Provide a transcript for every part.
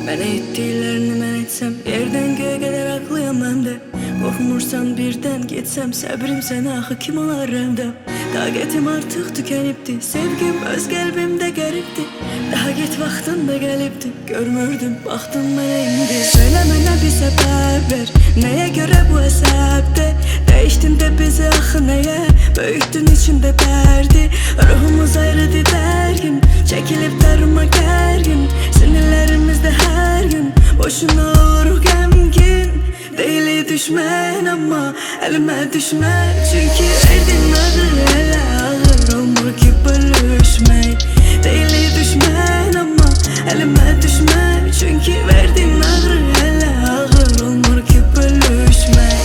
Mənə etdiklərini mən etsəm, yerdən göyə qədər haqlıyam mən də. Qorxmursan birdən getsəm, səbrim sənə axı kim olar rəmdə. Taqətim artıq tükənibdi, sevgim öz qəlbimdə qəribdi. Daha get vaxtın da gəlibdi, görmürdüm, baxdın mənə indi. Söylə mənə bir səbəb ver, nəyə görə bu əsəbdə? Dəyişdin də bizi axı nəyə, böyütdün içimdə dərdi. Ruhumuz ayrıdı dərgin, çəkilib darıma gərgin. Sinirlərimizdə hər gün, boşuna oluruq qəmgin. Deyili düşmən amma əlimə düşmən. Çünki verdin ağır, elə ağır olmur ki bölüşmək. Deyili düşmən amma əlimə düşmən. Çünki verdin ağır, elə ağır olmur ki bölüşmək.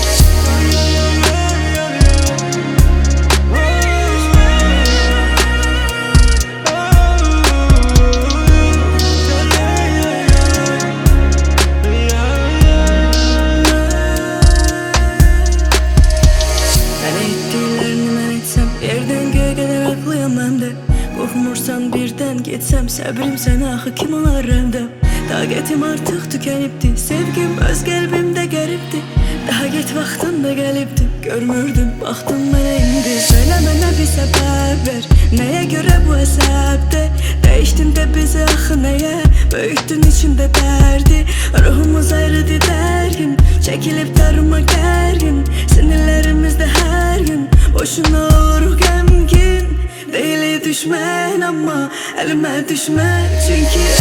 Qorxmursan birdən getsəm, səbrim sənə axı kim olar rəmdə. Taqətim artıq tükənibdi, sevgim öz qəlbimdə qəribdi. Daha get vaxtın da gəlibdi, görmürdüm, baxdın mənə indi. Söylə mənə bir səbəb ver, nəyə görə bu əsəbdə? Dəyişdin də bizi axı nəyə, böyütdün içimdə dərdi. Ruhumuz ayrıdı dərgin, çəkilib darıma gərgin. Sinirlərimizdə hər gün, boşuna oluruq qəmgin. Deyili düşmən amma əlimə düşmən. Çünki